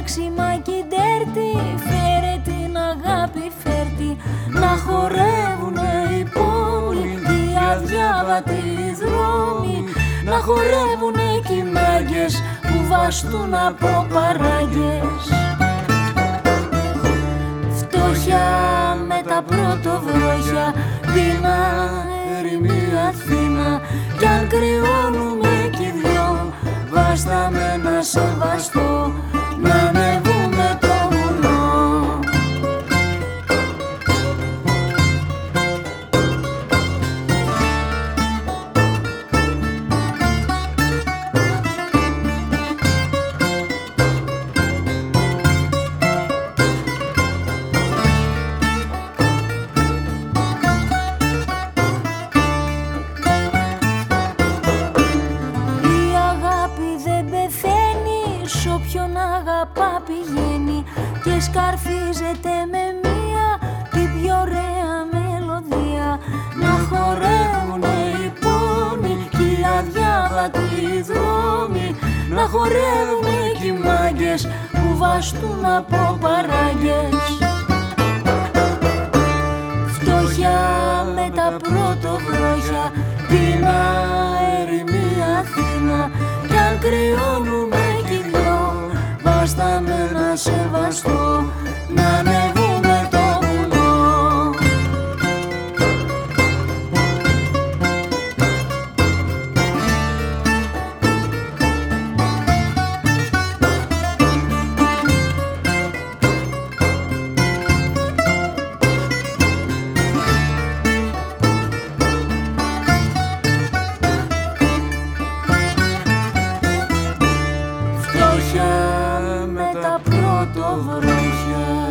Μαξιμάκι ντέρτη, φέρε την αγάπη φέρτη, να χορεύουνε οι πόλοι και οι αδιάβατοι δρόμοι, να χορεύουνε κι οι μάγκες που βαστούν από παράγκες. Φτώχεια με τα πρωτοβρόχια, πείνα, ερημή Αθήνα, κι αν κρυώνουμε κι οι δυο, βάστα με ένα σεβαστό, να ανεβούμε το βουνό. Πηγαίνει και σκαρφίζεται με μία την πιο ωραία μελωδία, να χορεύουνε οι πόνοι κι οι αδιάβατοι δρόμοι, να χορεύουνε κι οι μάγκες που βαστούν από παράγκες. Φτώχεια με τα πρωτοβρόχια, πείνα, ερημή Αθήνα, κι αν κρυώνουμε κι οι δυο, βάστα με ένα σεβαστό, να ανεβούμε το βουνό. Φτώχεια με τα πρωτοβρόχια.